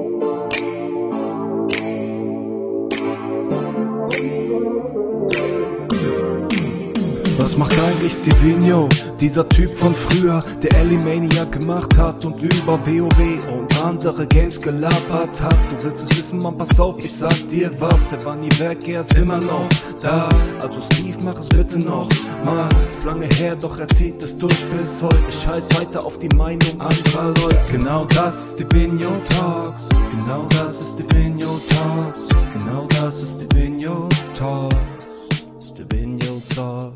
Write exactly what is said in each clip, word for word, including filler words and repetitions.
Was macht eigentlich Stevino, dieser Typ von früher, der Elimaniac gemacht hat und über WoW und andere Games gelabert hat? Du willst es wissen, man, pass auf, ich sag dir was, er war nie weg, er ist immer noch da. Also Steve, mach es bitte noch mal, ist lange her, doch er zieht es durch bis heute. Ich scheiß weiter auf die Meinung anderer Leute. Genau das ist Stevino Talks, genau das ist Stevino Talks, genau das ist Stevino Talks, Stevino Talks.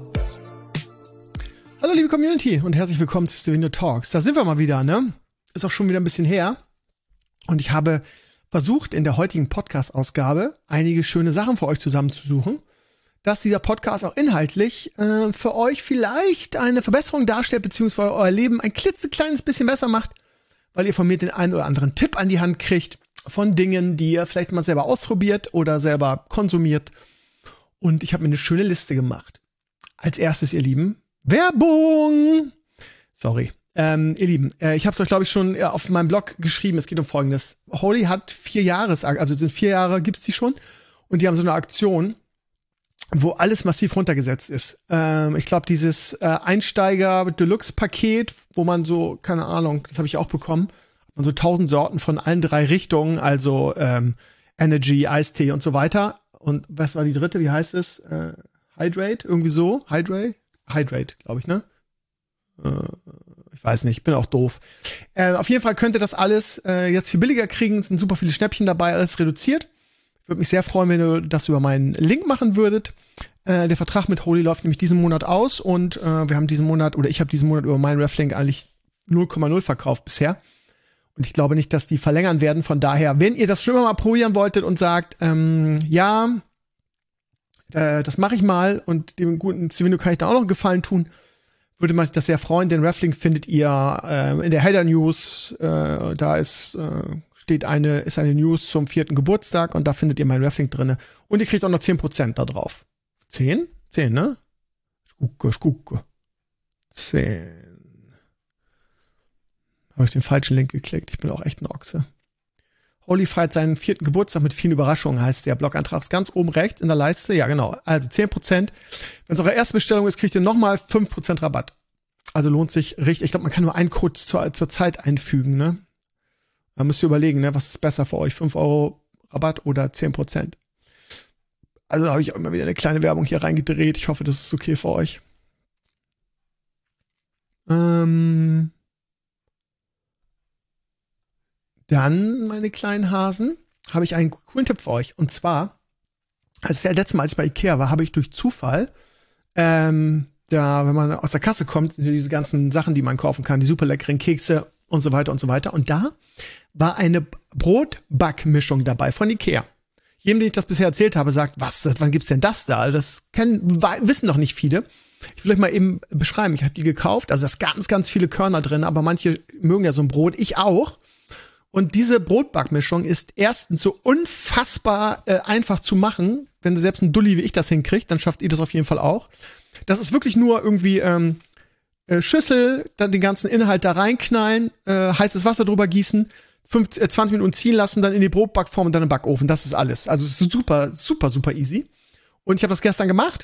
Hallo liebe Community und herzlich willkommen zu Stevino Talks. Da sind wir mal wieder, ne? Ist auch schon wieder ein bisschen her. Und ich habe versucht, in der heutigen Podcast-Ausgabe einige schöne Sachen für euch zusammenzusuchen, dass dieser Podcast auch inhaltlich äh, für euch vielleicht eine Verbesserung darstellt, beziehungsweise euer Leben ein klitzekleines bisschen besser macht, weil ihr von mir den einen oder anderen Tipp an die Hand kriegt von Dingen, die ihr vielleicht mal selber ausprobiert oder selber konsumiert. Und ich habe mir eine schöne Liste gemacht. Als erstes, ihr Lieben, Werbung! Sorry. Ähm, ihr Lieben, äh, ich habe es euch, glaube ich, schon äh, auf meinem Blog geschrieben. Es geht um Folgendes. Holy hat vier Jahres, also sind vier Jahre, gibt's die schon. Und die haben so eine Aktion, wo alles massiv runtergesetzt ist. Ähm, ich glaube, dieses äh, Einsteiger-Deluxe-Paket, wo man so, keine Ahnung, das habe ich auch bekommen, man so tausend Sorten von allen drei Richtungen, also ähm, Energy, Eistee und so weiter. Und was war die dritte? Wie heißt es? Äh, Hydrate? Irgendwie so? Hydrate? Hydrate, glaube ich, ne? Äh, ich weiß nicht, ich bin auch doof. Äh, auf jeden Fall könnt ihr das alles äh, jetzt viel billiger kriegen. Es sind super viele Schnäppchen dabei, alles reduziert. Ich würde mich sehr freuen, wenn ihr das über meinen Link machen würdet. Äh, der Vertrag mit Holy läuft nämlich diesen Monat aus und äh, wir haben diesen Monat, oder ich habe diesen Monat über meinen Reflink eigentlich null Komma null verkauft bisher. Und ich glaube nicht, dass die verlängern werden. Von daher, wenn ihr das schon mal probieren wolltet und sagt, ähm, ja, Äh, das mache ich mal und dem guten Stevino kann ich da auch noch einen Gefallen tun, würde man sich das sehr freuen. Den Reflink findet ihr äh, in der Header News. Äh, da ist äh, steht eine ist eine News zum vierten Geburtstag und da findet ihr meinen Reflink drinne. Und ihr kriegt auch noch zehn Prozent da drauf. zehn? zehn, ne? Ich gucke, ich gucke. zehn. Habe ich den falschen Link geklickt. Ich bin auch echt ein Ochse. Holy feiert seinen vierten Geburtstag mit vielen Überraschungen, heißt der Blogantrag. Ist ganz oben rechts in der Leiste. Ja, genau. Also zehn Prozent. Wenn es eure erste Bestellung ist, kriegt ihr nochmal fünf Prozent Rabatt. Also lohnt sich richtig. Ich glaube, man kann nur einen Code zur, zur Zeit einfügen, ne? Da müsst ihr überlegen, ne? Was ist besser für euch? fünf Euro Rabatt oder zehn Prozent? Also habe ich auch immer wieder eine kleine Werbung hier reingedreht. Ich hoffe, das ist okay für euch. Ähm... Dann, meine kleinen Hasen, habe ich einen coolen Tipp für euch. Und zwar, als das letzte Mal, als ich bei Ikea war, habe ich durch Zufall, ähm, da, wenn man aus der Kasse kommt, sind diese ganzen Sachen, die man kaufen kann, die super leckeren Kekse und so weiter und so weiter. Und da war eine Brotbackmischung dabei von Ikea. Jedem, den ich das bisher erzählt habe, sagt, was, das, wann gibt's denn das da? Das kennen, wissen noch nicht viele. Ich will euch mal eben beschreiben. Ich habe die gekauft. Also da ist ganz, ganz viele Körner drin, aber manche mögen ja so ein Brot. Ich auch. Und diese Brotbackmischung ist erstens so unfassbar äh, einfach zu machen. Wenn selbst ein Dulli wie ich das hinkriegt, dann schafft ihr das auf jeden Fall auch. Das ist wirklich nur irgendwie ähm, äh, Schüssel, dann den ganzen Inhalt da reinknallen, äh, heißes Wasser drüber gießen, fünfzehn, zwanzig Minuten ziehen lassen, dann in die Brotbackform und dann im Backofen. Das ist alles. Also es ist super, super, super easy. Und ich habe das gestern gemacht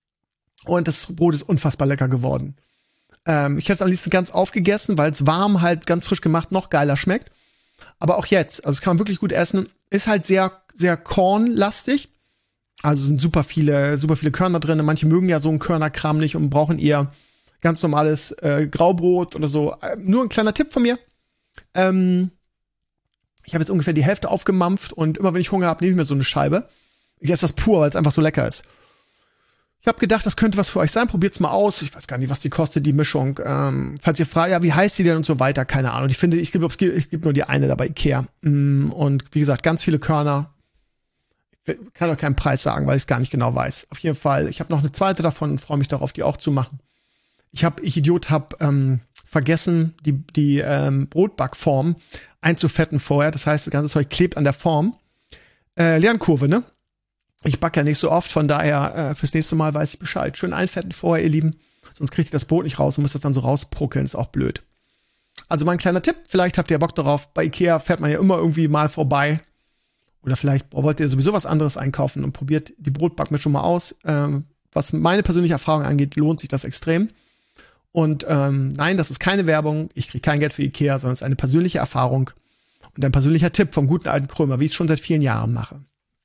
und das Brot ist unfassbar lecker geworden. Ähm, ich hätte es am liebsten ganz aufgegessen, weil es warm halt ganz frisch gemacht noch geiler schmeckt. Aber auch jetzt, also es kann man wirklich gut essen, ist halt sehr, sehr kornlastig. Also sind super viele, super viele Körner drin. Manche mögen ja so einen Körnerkram nicht und brauchen eher ganz normales äh, Graubrot oder so. Äh, nur ein kleiner Tipp von mir. Ähm, ich habe jetzt ungefähr die Hälfte aufgemampft und immer wenn ich Hunger habe, nehme ich mir so eine Scheibe. Ich esse das pur, weil es einfach so lecker ist. Ich habe gedacht, das könnte was für euch sein. Probiert's mal aus. Ich weiß gar nicht, was die kostet, die Mischung. Ähm, falls ihr fragt, ja, wie heißt die denn und so weiter, keine Ahnung. Ich finde, ich glaube, es gibt, es gibt nur die eine dabei, Ikea. Und wie gesagt, ganz viele Körner. Ich kann auch keinen Preis sagen, weil ich es gar nicht genau weiß. Auf jeden Fall, ich habe noch eine zweite davon und freue mich darauf, die auch zu machen. Ich habe, ich Idiot, habe ähm, vergessen, die, die ähm, Brotbackform einzufetten vorher. Das heißt, das ganze Zeug klebt an der Form. Äh, Lernkurve, ne? Ich backe ja nicht so oft, von daher äh, fürs nächste Mal weiß ich Bescheid. Schön einfetten vorher, ihr Lieben. Sonst kriegt ihr das Brot nicht raus und müsst das dann so rauspuckeln. Ist auch blöd. Also mein kleiner Tipp, vielleicht habt ihr Bock darauf, bei Ikea fährt man ja immer irgendwie mal vorbei. Oder vielleicht wollt ihr sowieso was anderes einkaufen und probiert die Brotbackmischung mal aus. Ähm, was meine persönliche Erfahrung angeht, lohnt sich das extrem. Und ähm, nein, das ist keine Werbung. Ich kriege kein Geld für Ikea, sondern es ist eine persönliche Erfahrung und ein persönlicher Tipp vom guten alten Krömer, wie ich es schon seit vielen Jahren mache.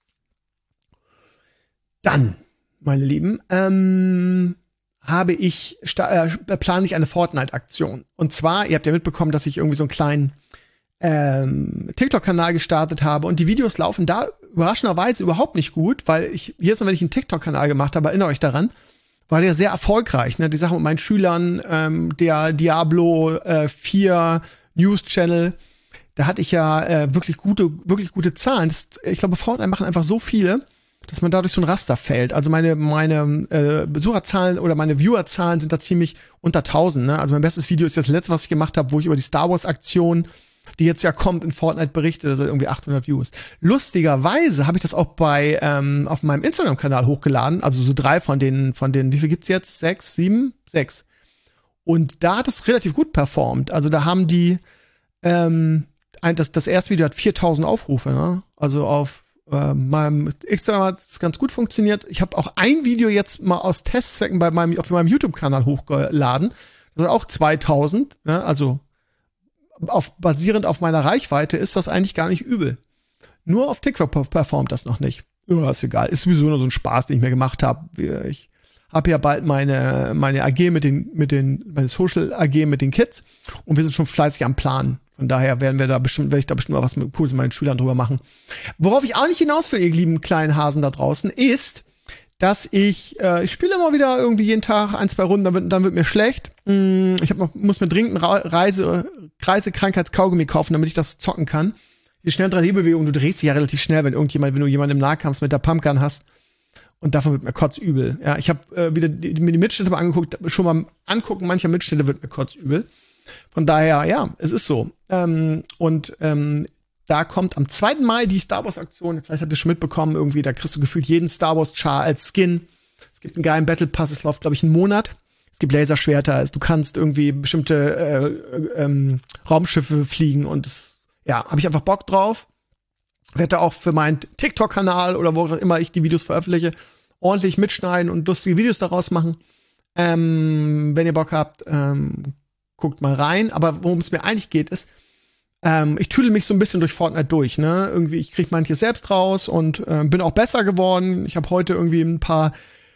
Dann, meine Lieben, ähm, habe ich, äh, plane ich eine Fortnite-Aktion. Und zwar, ihr habt ja mitbekommen, dass ich irgendwie so einen kleinen ähm, TikTok-Kanal gestartet habe und die Videos laufen da überraschenderweise überhaupt nicht gut, weil ich, jedes Mal, wenn ich einen TikTok-Kanal gemacht habe, erinnere euch daran, war der sehr erfolgreich, ne? Die Sache mit meinen Schülern, ähm, der Diablo äh, vier News-Channel, da hatte ich ja äh, wirklich gute, wirklich gute Zahlen. Das, ich glaube, Fortnite machen einfach so viele, dass man dadurch so ein Raster fällt. Also meine meine äh, Besucherzahlen oder meine Viewerzahlen sind da ziemlich unter tausend. Ne? Also mein bestes Video ist das letzte, was ich gemacht habe, wo ich über die Star Wars Aktion, die jetzt ja kommt, in Fortnite berichte, das sind irgendwie achthundert Views. Lustigerweise habe ich das auch bei ähm, auf meinem Instagram-Kanal hochgeladen, also so drei von den von den, wie viel gibt's jetzt? Sechs, sieben, sechs. Und da hat es relativ gut performt. Also da haben die ähm, ein, das das erste Video hat viertausend Aufrufe, ne? Also auf äh, meinem Instagram hat es ganz gut funktioniert. Ich habe auch ein Video jetzt mal aus Testzwecken bei meinem auf meinem YouTube-Kanal hochgeladen. Das sind auch zweitausend, ne? Also auf, basierend auf meiner Reichweite ist das eigentlich gar nicht übel. Nur auf TikTok performt das noch nicht. Ja, ist egal. Ist sowieso nur so ein Spaß, den ich mir gemacht habe. Ich habe ja bald meine meine A G mit den mit den meine Social A G mit den Kids und wir sind schon fleißig am Planen. Von daher werden wir da bestimmt, werde ich da bestimmt mal was mit Cooles mit meinen Schülern drüber machen. Worauf ich auch nicht hinaus will, ihr lieben kleinen Hasen da draußen, ist, dass ich, äh, ich spiele immer wieder irgendwie jeden Tag ein, zwei Runden, dann wird, dann wird mir schlecht. Mm, ich hab noch, muss mir dringend einen Reise, Reisekrankheitskaugummi kaufen, damit ich das zocken kann. Die schnellen drei D-Bewegungen, du drehst dich ja relativ schnell, wenn irgendjemand, wenn du jemanden im Nahkampf mit der Pumpgun hast. Und davon wird mir kotzübel. Ja, ich habe äh, wieder die, mir die Mitschnitte mal angeguckt, schon mal angucken, mancher Mitschnitte wird mir kotzübel. Von daher, ja, es ist so. Ähm, und ähm, da kommt am zweiten Mai die Star Wars Aktion. Vielleicht habt ihr schon mitbekommen, irgendwie, da kriegst du gefühlt jeden Star Wars Char als Skin. Es gibt einen geilen Battle Pass, es läuft, glaube ich, einen Monat. Es gibt Laserschwerter, also du kannst irgendwie bestimmte äh, ähm, Raumschiffe fliegen und das, ja, habe ich einfach Bock drauf. Werde auch für meinen TikTok-Kanal oder wo auch immer ich die Videos veröffentliche, ordentlich mitschneiden und lustige Videos daraus machen. Ähm, wenn ihr Bock habt, ähm, guckt mal rein. Aber worum es mir eigentlich geht, ist, ähm, ich tüdel mich so ein bisschen durch Fortnite durch, ne? Irgendwie, ich krieg manches selbst raus und äh, bin auch besser geworden. Ich habe heute irgendwie ein paar,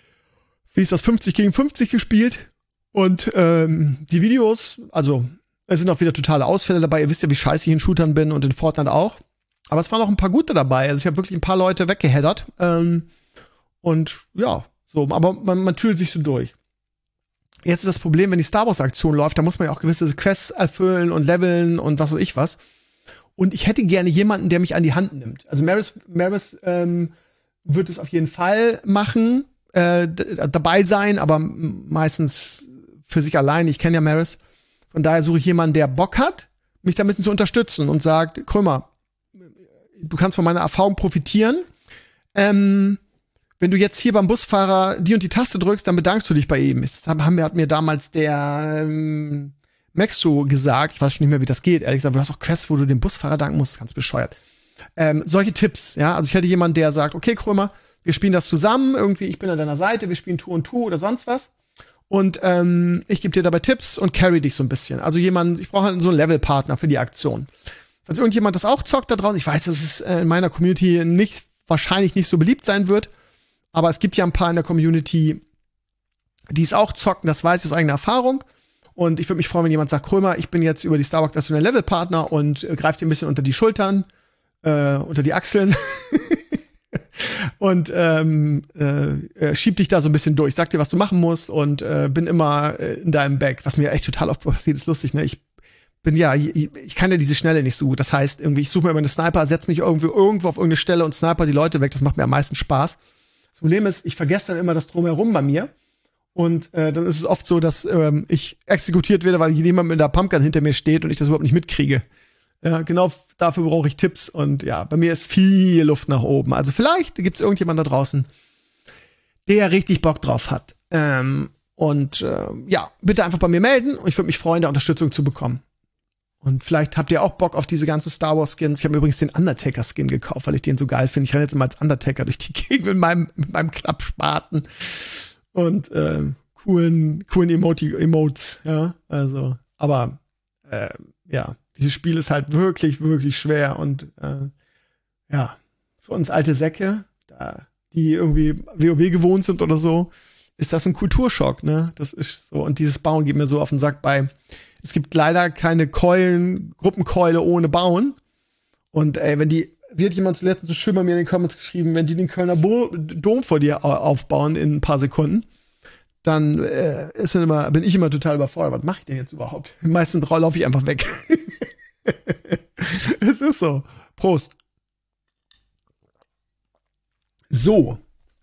wie ist das, fünfzig gegen fünfzig gespielt. Und ähm, die Videos, also es sind auch wieder totale Ausfälle dabei. Ihr wisst ja, wie scheiße ich in Shootern bin und in Fortnite auch. Aber es waren auch ein paar gute dabei. Also ich habe wirklich ein paar Leute weggeheadert. Ähm, und ja, so, aber man, man tüdelt sich so durch. Jetzt ist das Problem, wenn die Star Wars Aktion läuft, da muss man ja auch gewisse Quests erfüllen und leveln und was weiß ich was. Und ich hätte gerne jemanden, der mich an die Hand nimmt. Also Maris, Maris ähm, wird es auf jeden Fall machen, äh, d- dabei sein, aber meistens für sich allein. Ich kenne ja Maris. Von daher suche ich jemanden, der Bock hat, mich da ein bisschen zu unterstützen und sagt, Krömer, du kannst von meiner Erfahrung profitieren. Ähm, wenn du jetzt hier beim Busfahrer die und die Taste drückst, dann bedankst du dich bei ihm. Das haben wir, hat mir damals der ähm, Maxo gesagt. Ich weiß schon nicht mehr, wie das geht. Ehrlich gesagt, du hast auch Quests, wo du dem Busfahrer danken musst. Ganz bescheuert. Ähm, solche Tipps, ja. Also ich hätte jemanden, der sagt, okay, Krömer, wir spielen das zusammen. Irgendwie, ich bin an deiner Seite. Wir spielen Two und Two oder sonst was. Und ähm, ich gebe dir dabei Tipps und carry dich so ein bisschen. Also jemand, ich brauche halt so einen Levelpartner für die Aktion. Falls irgendjemand das auch zockt da draußen, ich weiß, dass es in meiner Community nicht, wahrscheinlich nicht so beliebt sein wird, aber es gibt ja ein paar in der Community, die es auch zocken, das weiß ich aus eigener Erfahrung. Und ich würde mich freuen, wenn jemand sagt, Krömer, ich bin jetzt über die Starbucks das ein Levelpartner und äh, greift dir ein bisschen unter die Schultern, äh, unter die Achseln und ähm, äh, schiebt dich da so ein bisschen durch, sag dir, was du machen musst und äh, bin immer äh, in deinem Back, was mir echt total oft passiert, ist lustig, ne? Ich bin ja, ich, ich kann ja diese Schnelle nicht so gut. Das heißt, irgendwie, ich suche mir immer einen Sniper, setze mich irgendwie irgendwo auf irgendeine Stelle und sniper die Leute weg. Das macht mir am meisten Spaß. Das Problem ist, ich vergesse dann immer das Drumherum bei mir. Und äh, dann ist es oft so, dass ähm, ich exekutiert werde, weil jemand mit der Pumpgun hinter mir steht und ich das überhaupt nicht mitkriege. Ja, genau dafür brauche ich Tipps. Und ja, bei mir ist viel Luft nach oben. Also vielleicht gibt es irgendjemand da draußen, der richtig Bock drauf hat. Ähm, und äh, ja, bitte einfach bei mir melden. Und ich würde mich freuen, da Unterstützung zu bekommen. Und vielleicht habt ihr auch Bock auf diese ganzen Star Wars Skins. Ich habe mir übrigens den Undertaker Skin gekauft, weil ich den so geil finde. Ich renne jetzt immer als Undertaker durch die Gegend mit meinem, mit meinem Klappspaten und äh, coolen, coolen Emoti Emotes, ja. Also, aber äh, ja, dieses Spiel ist halt wirklich, wirklich schwer und äh, ja, für uns alte Säcke, da, die irgendwie WoW gewohnt sind oder so, ist das ein Kulturschock, ne? Das ist so, und dieses Bauen geht mir so auf den Sack bei. Es gibt leider keine Keulen, Gruppenkeule ohne Bauen. Und ey, wenn die, wie hat jemand zuletzt so schön bei mir in den Comments geschrieben, wenn die den Kölner Bo Dom vor dir aufbauen in ein paar Sekunden, dann äh, ist dann immer, bin ich immer total überfordert. Was mache ich denn jetzt überhaupt? Meistens laufe ich einfach weg. Es ist so. Prost. So.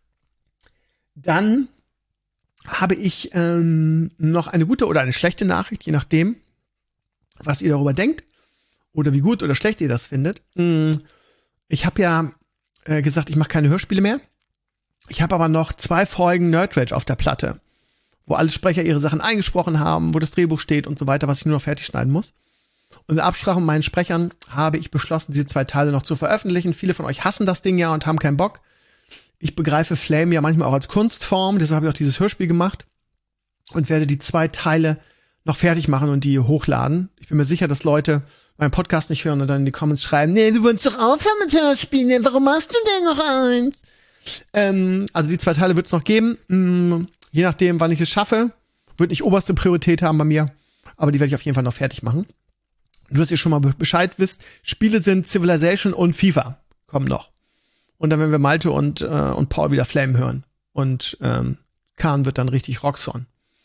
Dann habe ich ähm, noch eine gute oder eine schlechte Nachricht, je nachdem, was ihr darüber denkt oder wie gut oder schlecht ihr das findet. Ich habe ja äh, gesagt, ich mache keine Hörspiele mehr. Ich habe aber noch zwei Folgen Nerd Rage auf der Platte, wo alle Sprecher ihre Sachen eingesprochen haben, wo das Drehbuch steht und so weiter, was ich nur noch fertig schneiden muss. Und in Absprache mit meinen Sprechern habe ich beschlossen, diese zwei Teile noch zu veröffentlichen. Viele von euch hassen das Ding ja und haben keinen Bock. Ich begreife Flame ja manchmal auch als Kunstform, deshalb habe ich auch dieses Hörspiel gemacht und werde die zwei Teile noch fertig machen und die hochladen. Ich bin mir sicher, dass Leute meinen Podcast nicht hören und dann in die Comments schreiben, nee, du wolltest doch aufhören mit Hörspielen, warum machst du denn noch eins? Ähm, also die zwei Teile wird es noch geben, hm, je nachdem, wann ich es schaffe. Wird nicht oberste Priorität haben bei mir, aber die werde ich auf jeden Fall noch fertig machen. Nur, dass ihr schon mal Bescheid wisst, Spiele sind Civilization und FIFA, kommen noch. Und dann werden wir Malte und, äh, und Paul wieder Flame hören. Und ähm, Kahn wird dann richtig Roxxon.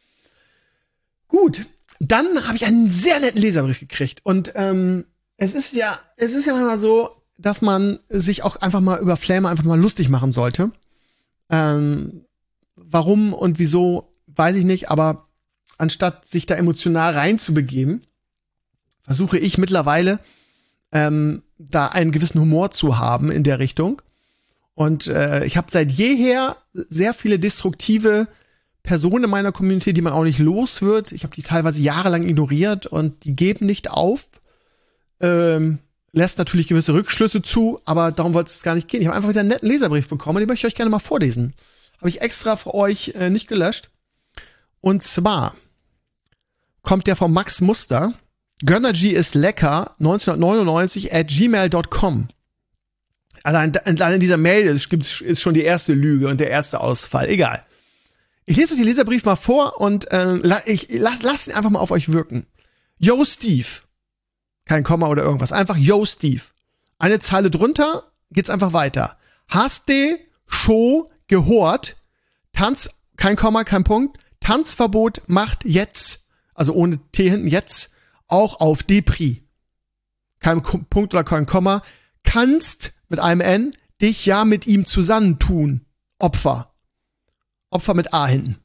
Gut, dann habe ich einen sehr netten Leserbrief gekriegt. Und ähm, es ist ja, es ist ja manchmal so, dass man sich auch einfach mal über Flame einfach mal lustig machen sollte. Ähm, warum und wieso, weiß ich nicht, aber anstatt sich da emotional reinzubegeben, versuche ich mittlerweile ähm, da einen gewissen Humor zu haben in der Richtung. Und äh, ich habe seit jeher sehr viele destruktive Personen in meiner Community, die man auch nicht los wird. Ich habe die teilweise jahrelang ignoriert und die geben nicht auf. Ähm, lässt natürlich gewisse Rückschlüsse zu, aber darum wollte es gar nicht gehen. Ich habe einfach wieder einen netten Leserbrief bekommen, den möchte ich euch gerne mal vorlesen. Habe ich extra für euch äh, nicht gelöscht. Und zwar kommt der von Max Muster. Gönnergy ist lecker neunzehnhundertneunundneunzig at gmail dot com. Allein, allein in dieser Mail ist, ist schon die erste Lüge und der erste Ausfall. Egal. Ich lese euch den Leserbrief mal vor und äh, ich lass, lass ihn einfach mal auf euch wirken. Yo, Steve. Kein Komma oder irgendwas. Einfach Yo, Steve. Eine Zeile drunter geht's einfach weiter. Hast de Show gehört? Tanz, kein Komma, kein Punkt. Tanzverbot macht jetzt, also ohne T hinten, jetzt auch auf Depri. Kein Punkt oder kein Komma. Kannst mit einem N dich ja mit ihm zusammentun. Opfer. Opfer mit A hinten.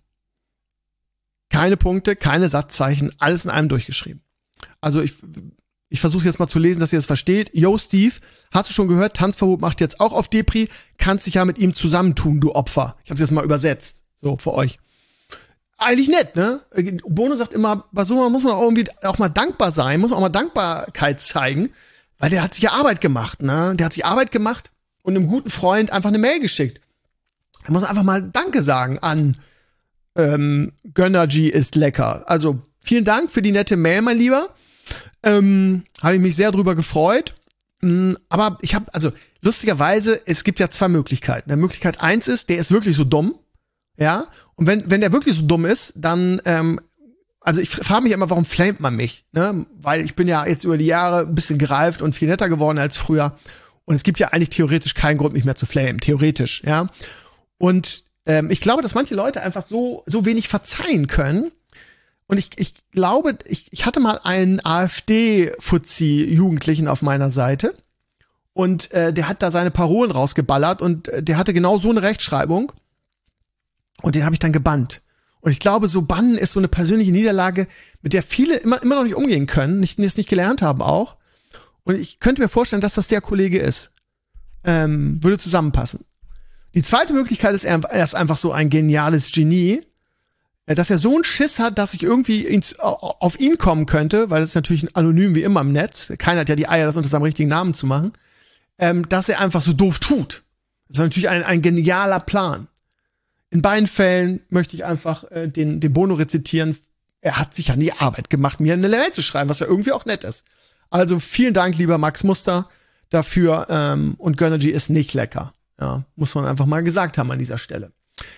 Keine Punkte, keine Satzzeichen, alles in einem durchgeschrieben. Also ich, ich versuche jetzt mal zu lesen, dass ihr das versteht. Yo, Steve, hast du schon gehört? Tanzverbot macht jetzt auch auf Depri. Kannst dich ja mit ihm zusammentun, du Opfer. Ich habe es jetzt mal übersetzt. So, für euch. Eigentlich nett, ne? Bono sagt immer, bei so muss man auch irgendwie auch mal dankbar sein, muss man auch mal Dankbarkeit zeigen. Weil der hat sich ja Arbeit gemacht, ne? Der hat sich Arbeit gemacht und einem guten Freund einfach eine Mail geschickt. Er muss einfach mal Danke sagen an ähm, Gönnergy ist lecker. Also vielen Dank für die nette Mail, mein Lieber. Ähm, habe ich mich sehr drüber gefreut. Mm, aber ich habe, also lustigerweise, es gibt ja zwei Möglichkeiten. Möglichkeit eins ist, der ist wirklich so dumm, ja. Und wenn wenn der wirklich so dumm ist, dann ähm, also ich frage mich immer, warum flamet man mich? Ne? Weil ich bin ja jetzt über die Jahre ein bisschen gereift und viel netter geworden als früher. Und es gibt ja eigentlich theoretisch keinen Grund, mich mehr zu flamen. Theoretisch, ja. Und ähm, ich glaube, dass manche Leute einfach so so wenig verzeihen können. Und ich ich glaube, ich, ich hatte mal einen AfD-Fuzzi-Jugendlichen auf meiner Seite. Und äh, der hat da seine Parolen rausgeballert. Und äh, der hatte genau so eine Rechtschreibung. Und den habe ich dann gebannt. Und ich glaube, so bannen ist so eine persönliche Niederlage, mit der viele immer immer noch nicht umgehen können, nicht es nicht gelernt haben auch. Und ich könnte mir vorstellen, dass das der Kollege ist. Ähm, würde zusammenpassen. Die zweite Möglichkeit ist, er ist einfach so ein geniales Genie. äh, dass er so einen Schiss hat, dass ich irgendwie ins, auf ihn kommen könnte, weil das ist natürlich anonym wie immer im Netz. Keiner hat ja die Eier, das unter seinem richtigen Namen zu machen. Ähm, dass er einfach so doof tut. Das ist natürlich ein, ein genialer Plan. In beiden Fällen möchte ich einfach äh, den, den Bono rezitieren. Er hat sich an die Arbeit gemacht, mir eine Mail zu schreiben, was ja irgendwie auch nett ist. Also vielen Dank, lieber Max Muster, dafür. Ähm, und Gönnergy ist nicht lecker. Ja, muss man einfach mal gesagt haben an dieser Stelle.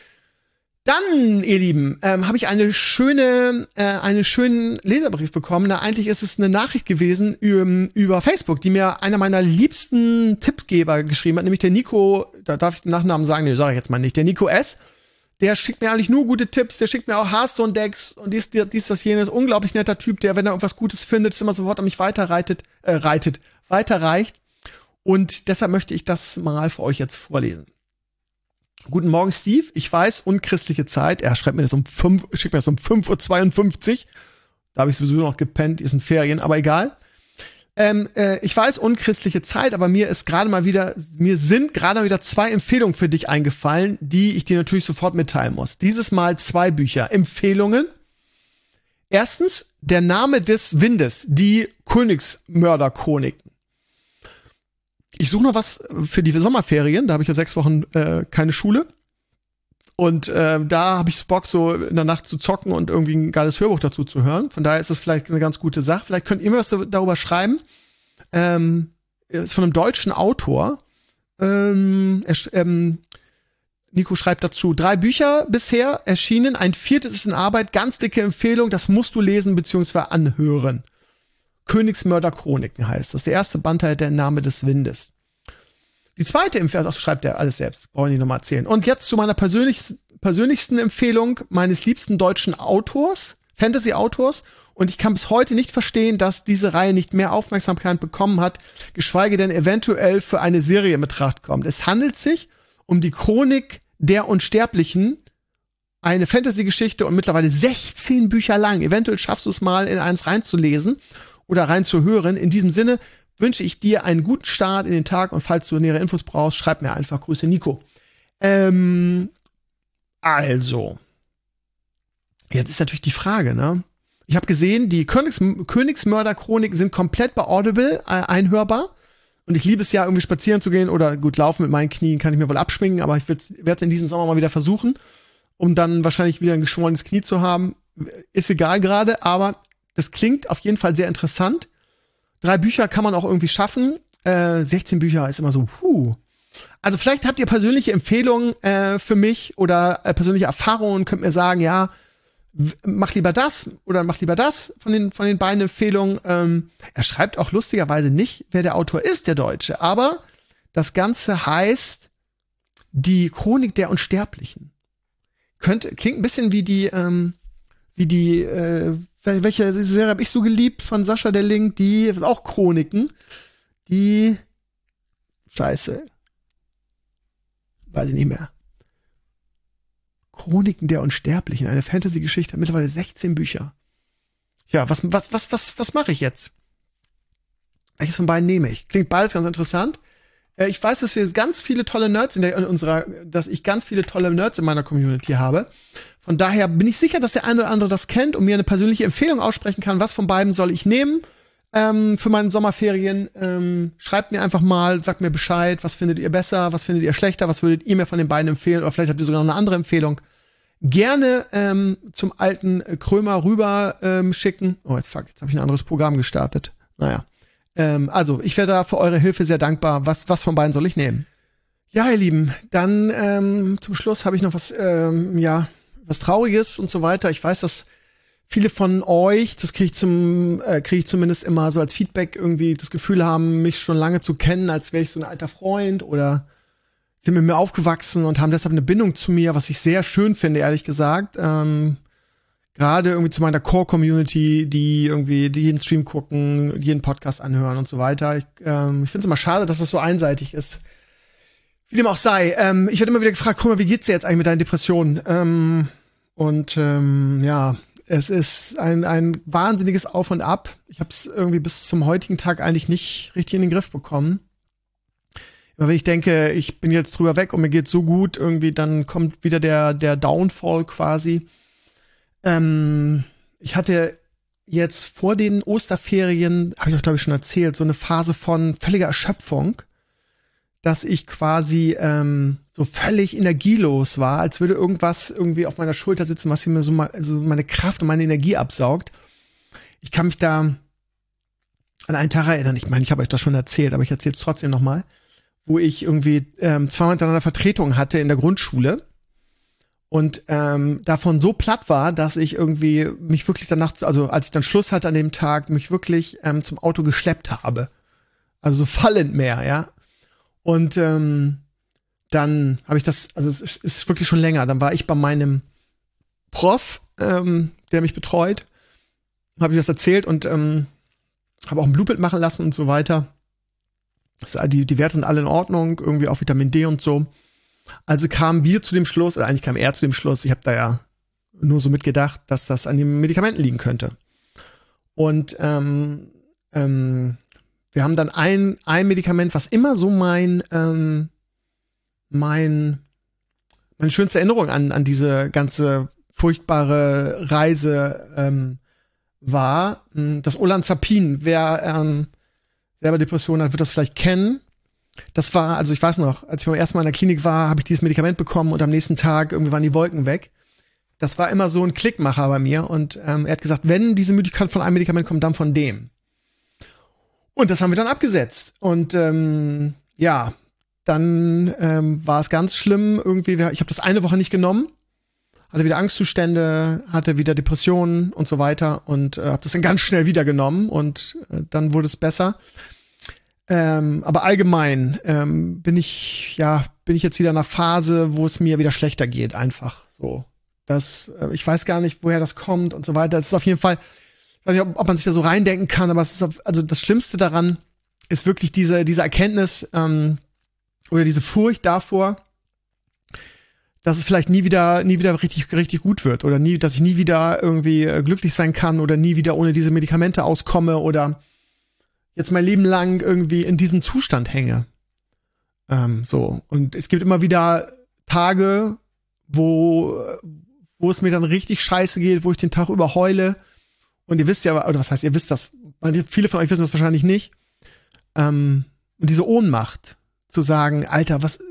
Dann, ihr Lieben, ähm, habe ich eine schöne, äh, einen schönen Leserbrief bekommen. Na, eigentlich ist es eine Nachricht gewesen über, über Facebook, die mir einer meiner liebsten Tippgeber geschrieben hat, nämlich der Nico, da darf ich den Nachnamen sagen, nee, sage ich jetzt mal nicht, der Nico S. Der schickt mir eigentlich nur gute Tipps, der schickt mir auch Hearthstone-Decks und dies, dies, das, jenes. Unglaublich netter Typ, der, wenn er irgendwas Gutes findet, immer sofort an mich weiterreitet, äh, reitet, weiterreicht. Und deshalb möchte ich das mal für euch jetzt vorlesen. Guten Morgen, Steve. Ich weiß, unchristliche Zeit. Er schreibt mir das um fünf, schickt mir das um fünf Uhr zweiundfünfzig. Da habe ich sowieso noch gepennt, die sind Ferien, aber egal. Ähm, äh, ich weiß, unchristliche Zeit, aber mir ist gerade mal wieder, mir sind gerade mal wieder zwei Empfehlungen für dich eingefallen, die ich dir natürlich sofort mitteilen muss. Dieses Mal zwei Bücher. Empfehlungen. Erstens, Der Name des Windes, die Königsmörder-Chroniken. Ich suche noch was für die Sommerferien, da habe ich ja sechs Wochen äh, keine Schule. Und äh, da habe ich Bock, so in der Nacht zu zocken und irgendwie ein geiles Hörbuch dazu zu hören. Von daher ist es vielleicht eine ganz gute Sache. Vielleicht könnt ihr mir was darüber schreiben. Ähm, ist von einem deutschen Autor. Ähm, er, ähm, Nico schreibt dazu, drei Bücher bisher erschienen, ein viertes ist in Arbeit, ganz dicke Empfehlung, das musst du lesen bzw. anhören. Königsmörder-Chroniken heißt das. Der erste Band halt der Name des Windes. Die zweite Empfehlung, das schreibt er alles selbst, brauche ich nicht nochmal erzählen. Und jetzt zu meiner persönlichsten, persönlichsten Empfehlung meines liebsten deutschen Autors, Fantasy-Autors. Und ich kann bis heute nicht verstehen, dass diese Reihe nicht mehr Aufmerksamkeit bekommen hat, geschweige denn eventuell für eine Serie in Betracht kommt. Es handelt sich um die Chronik der Unsterblichen, eine Fantasy-Geschichte und mittlerweile sechzehn Bücher lang. Eventuell schaffst du es mal, in eins reinzulesen oder reinzuhören. In diesem Sinne wünsche ich dir einen guten Start in den Tag und falls du nähere Infos brauchst, schreib mir einfach. Grüße, Nico. Ähm, also, jetzt ist natürlich die Frage, ne? Ich habe gesehen, die Königs Königsmörder-Chroniken sind komplett bei Audible äh, einhörbar. Und ich liebe es ja, irgendwie spazieren zu gehen oder gut, laufen mit meinen Knien kann ich mir wohl abschminken, aber ich werde es in diesem Sommer mal wieder versuchen, um dann wahrscheinlich wieder ein geschwollenes Knie zu haben. Ist egal gerade, aber das klingt auf jeden Fall sehr interessant. Drei Bücher kann man auch irgendwie schaffen. Äh, sechzehn Bücher ist immer so, huh. Also vielleicht habt ihr persönliche Empfehlungen äh, für mich oder äh, persönliche Erfahrungen, könnt mir sagen, ja, mach lieber das oder mach lieber das von den von den beiden Empfehlungen. Ähm, er schreibt auch lustigerweise nicht, wer der Autor ist, der Deutsche, aber das Ganze heißt die Chronik der Unsterblichen. Könnte klingt ein bisschen wie die ähm, wie die äh, welche Serie habe ich so geliebt von Sascha der Link, die ist auch Chroniken, die Scheiße, weiß ich nicht mehr. Chroniken der Unsterblichen, eine Fantasy-Geschichte, mittlerweile sechzehn Bücher. Ja, was, was, was, was, was mache ich jetzt? Welches von beiden nehme ich? Klingt beides ganz interessant. Äh, ich weiß, dass wir ganz viele tolle Nerds in, der, in unserer, dass ich ganz viele tolle Nerds in meiner Community habe. Von daher bin ich sicher, dass der eine oder andere das kennt und mir eine persönliche Empfehlung aussprechen kann. Was von beiden soll ich nehmen ähm, für meine Sommerferien? Ähm, schreibt mir einfach mal, sagt mir Bescheid, was findet ihr besser, was findet ihr schlechter, was würdet ihr mir von den beiden empfehlen oder vielleicht habt ihr sogar noch eine andere Empfehlung. Gerne ähm, zum alten Krömer rüber ähm, schicken. Oh, jetzt fuck, jetzt habe ich ein anderes Programm gestartet. Naja. Ähm, also, ich wäre da für eure Hilfe sehr dankbar. Was, was von beiden soll ich nehmen? Ja, ihr Lieben, dann ähm, zum Schluss habe ich noch was, ähm, ja, was Trauriges und so weiter. Ich weiß, dass viele von euch, das kriege ich zum, äh, kriege ich zumindest immer so als Feedback irgendwie das Gefühl haben, mich schon lange zu kennen, als wäre ich so ein alter Freund oder sind mit mir aufgewachsen und haben deshalb eine Bindung zu mir, was ich sehr schön finde, ehrlich gesagt. Ähm, Gerade irgendwie zu meiner Core-Community, die irgendwie die jeden Stream gucken, jeden Podcast anhören und so weiter. Ich, ähm, ich finde es immer schade, dass das so einseitig ist. Wie dem auch sei. Ähm, ich werde immer wieder gefragt, guck mal, wie geht's dir jetzt eigentlich mit deinen Depressionen? Ähm, und ähm, ja, es ist ein, ein wahnsinniges Auf und Ab. Ich habe es irgendwie bis zum heutigen Tag eigentlich nicht richtig in den Griff bekommen. Immer wenn ich denke, ich bin jetzt drüber weg und mir geht's so gut, irgendwie, dann kommt wieder der der Downfall quasi. Ähm, ich hatte jetzt vor den Osterferien, habe ich auch glaube ich schon erzählt, so eine Phase von völliger Erschöpfung, dass ich quasi ähm, so völlig energielos war, als würde irgendwas irgendwie auf meiner Schulter sitzen, was mir so, mal, so meine Kraft und meine Energie absaugt. Ich kann mich da an einen Tag erinnern, ich meine, ich habe euch das schon erzählt, aber ich erzähle es trotzdem nochmal, wo ich irgendwie ähm, zweimal hintereinander Vertretung hatte in der Grundschule und ähm, davon so platt war, dass ich irgendwie mich wirklich danach, also als ich dann Schluss hatte an dem Tag, mich wirklich ähm, zum Auto geschleppt habe. Also so fallend mehr, ja. Und ähm, dann habe ich das, also es ist wirklich schon länger, dann war ich bei meinem Prof, ähm, der mich betreut, habe ich das erzählt und ähm, habe auch ein Blutbild machen lassen und so weiter. Das, die, die Werte sind alle in Ordnung, irgendwie auch Vitamin D und so. Also kamen wir zu dem Schluss, oder eigentlich kam er zu dem Schluss, ich habe da ja nur so mitgedacht, dass das an den Medikamenten liegen könnte. Und ähm, ähm, wir haben dann ein, ein Medikament, was immer so mein, ähm, mein, meine schönste Erinnerung an, an diese ganze furchtbare Reise ähm, war, das Olanzapin. Wer ähm, selber Depressionen hat, wird das vielleicht kennen. Das war, also ich weiß noch, als ich beim ersten Mal in der Klinik war, habe ich dieses Medikament bekommen und am nächsten Tag irgendwie waren die Wolken weg. Das war immer so ein Klickmacher bei mir und ähm, er hat gesagt, wenn diese Müdigkeit von einem Medikament kommt, dann von dem. Und das haben wir dann abgesetzt. Und ähm, ja, dann ähm, war es ganz schlimm irgendwie. Ich habe das eine Woche nicht genommen, hatte wieder Angstzustände, hatte wieder Depressionen und so weiter und äh, habe das dann ganz schnell wieder genommen und äh, dann wurde es besser. Ähm, aber allgemein ähm, bin ich ja bin ich jetzt wieder in einer Phase, wo es mir wieder schlechter geht, einfach so. Das, äh, ich weiß gar nicht, woher das kommt und so weiter. Das ist auf jeden Fall, ich weiß nicht, ob, ob man sich da so reindenken kann, aber es ist auf, also das Schlimmste daran ist wirklich diese diese Erkenntnis ähm, oder diese Furcht davor, dass es vielleicht nie wieder nie wieder richtig richtig gut wird oder nie, dass ich nie wieder irgendwie äh, glücklich sein kann oder nie wieder ohne diese Medikamente auskomme oder jetzt mein Leben lang irgendwie in diesem Zustand hänge. Ähm, so. Und es gibt immer wieder Tage, wo, wo es mir dann richtig scheiße geht, wo ich den Tag über heule. Und ihr wisst ja, oder was heißt, ihr wisst das, viele von euch wissen das wahrscheinlich nicht. Ähm, und diese Ohnmacht zu sagen, Alter, was,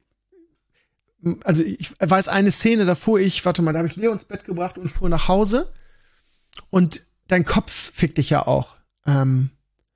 also ich weiß eine Szene, da fuhr ich, warte mal, da habe ich Leo ins Bett gebracht und fuhr nach Hause. Und dein Kopf fickt dich ja auch. Ähm,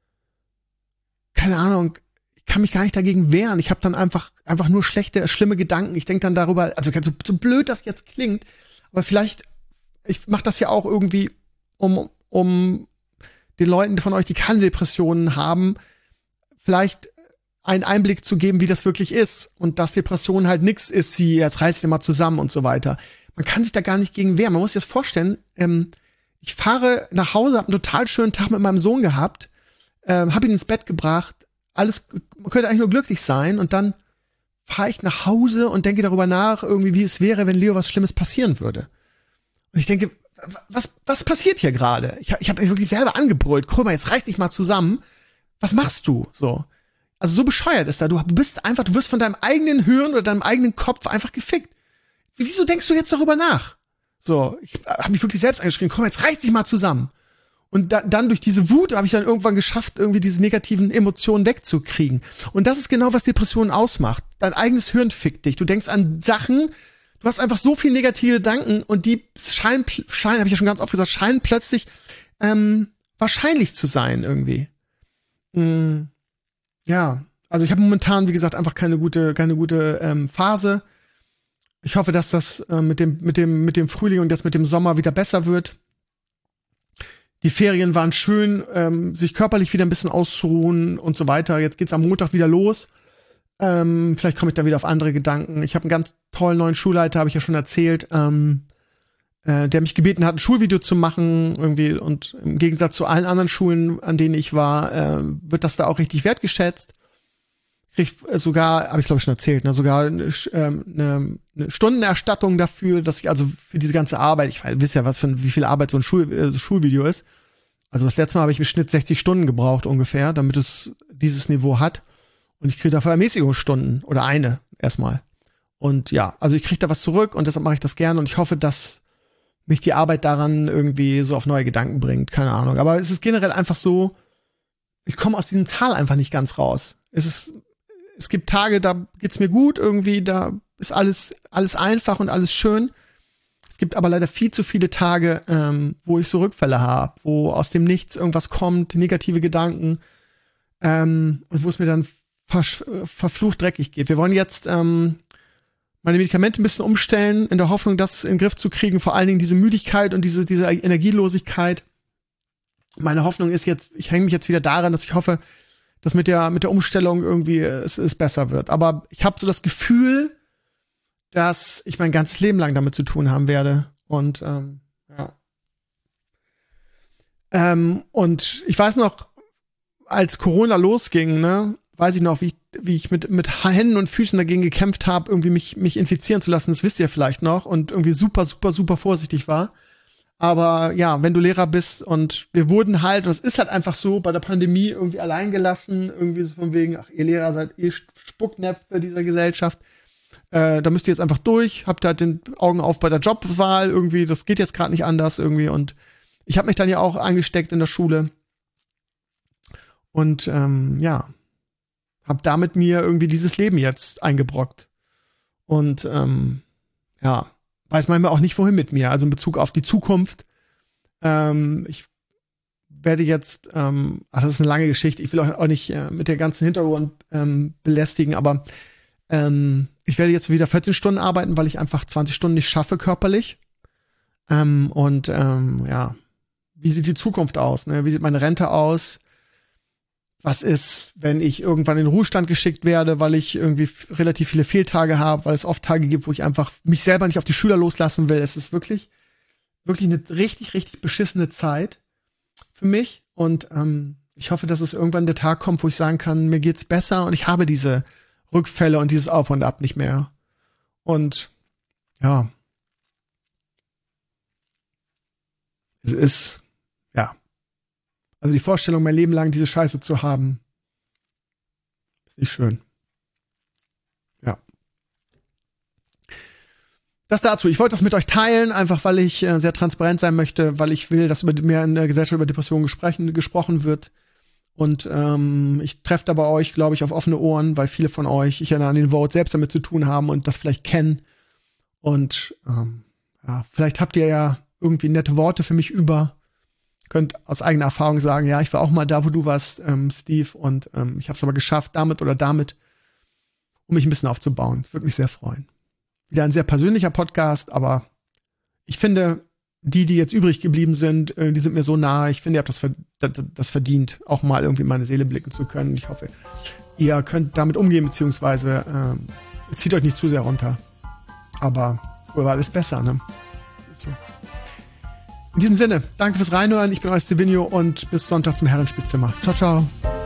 keine Ahnung, ich kann mich gar nicht dagegen wehren. Ich habe dann einfach einfach nur schlechte, schlimme Gedanken. Ich denke dann darüber, also so, so blöd das jetzt klingt, aber vielleicht, ich mache das ja auch irgendwie, um um den Leuten von euch, die keine Depressionen haben, vielleicht einen Einblick zu geben, wie das wirklich ist und dass Depression halt nix ist, wie jetzt reiß ich dir mal zusammen und so weiter. Man kann sich da gar nicht gegen wehren. Man muss sich das vorstellen, ähm, ich fahre nach Hause, habe einen total schönen Tag mit meinem Sohn gehabt, Ähm, hab ihn ins Bett gebracht, alles, man könnte eigentlich nur glücklich sein und dann fahre ich nach Hause und denke darüber nach, irgendwie, wie es wäre, wenn Leo was Schlimmes passieren würde. Und ich denke, was, was passiert hier gerade? Ich, ich habe mich wirklich selber angebrüllt, Krömer, jetzt reiß dich mal zusammen. Was machst du? So. Also so bescheuert ist da. Du bist einfach, du wirst von deinem eigenen Hirn oder deinem eigenen Kopf einfach gefickt. Wieso denkst du jetzt darüber nach? So, ich habe mich wirklich selbst angeschrien, komm, jetzt reiß dich mal zusammen. Und da, dann durch diese Wut habe ich dann irgendwann geschafft, irgendwie diese negativen Emotionen wegzukriegen. Und das ist genau, was Depressionen ausmacht. Dein eigenes Hirn fickt dich. Du denkst an Sachen, du hast einfach so viel negative Gedanken und die scheinen, scheinen, habe ich ja schon ganz oft gesagt, scheinen plötzlich ähm, wahrscheinlich zu sein irgendwie. Mm, ja, also ich habe momentan, wie gesagt, einfach keine gute, keine gute ähm, Phase. Ich hoffe, dass das äh, mit dem, mit dem, mit dem Frühling und jetzt mit dem Sommer wieder besser wird. Die Ferien waren schön, ähm, sich körperlich wieder ein bisschen auszuruhen und so weiter. Jetzt geht's am Montag wieder los. Ähm, vielleicht komme ich dann wieder auf andere Gedanken. Ich habe einen ganz tollen neuen Schulleiter, habe ich ja schon erzählt, ähm, äh, der mich gebeten hat, ein Schulvideo zu machen irgendwie. Und im Gegensatz zu allen anderen Schulen, an denen ich war, äh, wird das da auch richtig wertgeschätzt. Krieg sogar, habe ich glaube ich schon erzählt, ne, sogar eine, eine, eine Stundenerstattung dafür, dass ich also für diese ganze Arbeit, ich weiß, wisst ja, was für wie viel Arbeit so ein Schul, äh, so Schulvideo ist. Also das letzte Mal habe ich im Schnitt sechzig Stunden gebraucht ungefähr, damit es dieses Niveau hat. Und ich kriege dafür Ermäßigungsstunden oder eine erstmal. Und ja, also ich kriege da was zurück und deshalb mache ich das gerne und ich hoffe, dass mich die Arbeit daran irgendwie so auf neue Gedanken bringt, keine Ahnung. Aber es ist generell einfach so, ich komme aus diesem Tal einfach nicht ganz raus. Es ist, es gibt Tage, da geht's mir gut irgendwie, da ist alles, alles einfach und alles schön. Es gibt aber leider viel zu viele Tage, ähm, wo ich so Rückfälle habe, wo aus dem Nichts irgendwas kommt, negative Gedanken, ähm, und wo es mir dann ver- verflucht dreckig geht. Wir wollen jetzt ähm, meine Medikamente ein bisschen umstellen, in der Hoffnung, das in den Griff zu kriegen, vor allen Dingen diese Müdigkeit und diese, diese Energielosigkeit. Meine Hoffnung ist jetzt, ich hänge mich jetzt wieder daran, dass ich hoffe, dass mit der, mit der Umstellung irgendwie es, es besser wird. Aber ich habe so das Gefühl, dass ich mein ganzes Leben lang damit zu tun haben werde. Und ähm, ja. Ähm, und ich weiß noch, als Corona losging, ne, weiß ich noch, wie ich, wie ich mit, mit Händen und Füßen dagegen gekämpft habe, irgendwie mich, mich infizieren zu lassen, das wisst ihr vielleicht noch, und irgendwie super, super, super vorsichtig war. Aber ja, wenn du Lehrer bist und wir wurden halt, und es ist halt einfach so, bei der Pandemie irgendwie allein gelassen, irgendwie so von wegen, ach, ihr Lehrer seid eh Spucknäpfe dieser Gesellschaft. Äh, da müsst ihr jetzt einfach durch, habt halt den Augen auf bei der Jobwahl irgendwie, das geht jetzt gerade nicht anders irgendwie, und ich habe mich dann ja auch angesteckt in der Schule und ähm, ja, habe damit mir irgendwie dieses Leben jetzt eingebrockt und ähm, ja, weiß manchmal auch nicht, wohin mit mir, also in Bezug auf die Zukunft. Ähm, ich werde jetzt, ähm, ach, das ist eine lange Geschichte, ich will auch, auch nicht äh, mit der ganzen Hintergrund ähm, belästigen, aber ähm, ich werde jetzt wieder vierzehn Stunden arbeiten, weil ich einfach zwanzig Stunden nicht schaffe körperlich. Ähm, und ähm, ja, wie sieht die Zukunft aus? Ne? Wie sieht meine Rente aus? Was ist, wenn ich irgendwann in den Ruhestand geschickt werde, weil ich irgendwie f- relativ viele Fehltage habe, weil es oft Tage gibt, wo ich einfach mich selber nicht auf die Schüler loslassen will. Es ist wirklich, wirklich eine richtig, richtig beschissene Zeit für mich. Und ähm, ich hoffe, dass es irgendwann der Tag kommt, wo ich sagen kann, mir geht's besser und ich habe diese Rückfälle und dieses Auf und Ab nicht mehr. Und ja, es ist, ja, also die Vorstellung, mein Leben lang diese Scheiße zu haben, ist nicht schön. Ja. Das dazu. Ich wollte das mit euch teilen, einfach weil ich äh, sehr transparent sein möchte, weil ich will, dass über mehr in der Gesellschaft über Depressionen gesprochen, gesprochen wird. Und ähm, ich treffe da bei euch, glaube ich, auf offene Ohren, weil viele von euch, ich erinnere an den Vote, selbst damit zu tun haben und das vielleicht kennen. Und ähm, ja, vielleicht habt ihr ja irgendwie nette Worte für mich über. Könnt aus eigener Erfahrung sagen, ja, ich war auch mal da, wo du warst, ähm, Steve, und ähm, ich habe es aber geschafft, damit oder damit, um mich ein bisschen aufzubauen. Das würde mich sehr freuen. Wieder ein sehr persönlicher Podcast, aber ich finde, die, die jetzt übrig geblieben sind, äh, die sind mir so nahe. Ich finde, ihr habt das, das, das verdient, auch mal irgendwie in meine Seele blicken zu können. Ich hoffe, ihr könnt damit umgehen, beziehungsweise ähm, zieht euch nicht zu sehr runter. Aber früher war alles besser, ne? So. In diesem Sinne, danke fürs Reinhören. Ich bin euer Stevenio und bis Sonntag zum Herrenspielzimmer. Ciao, ciao.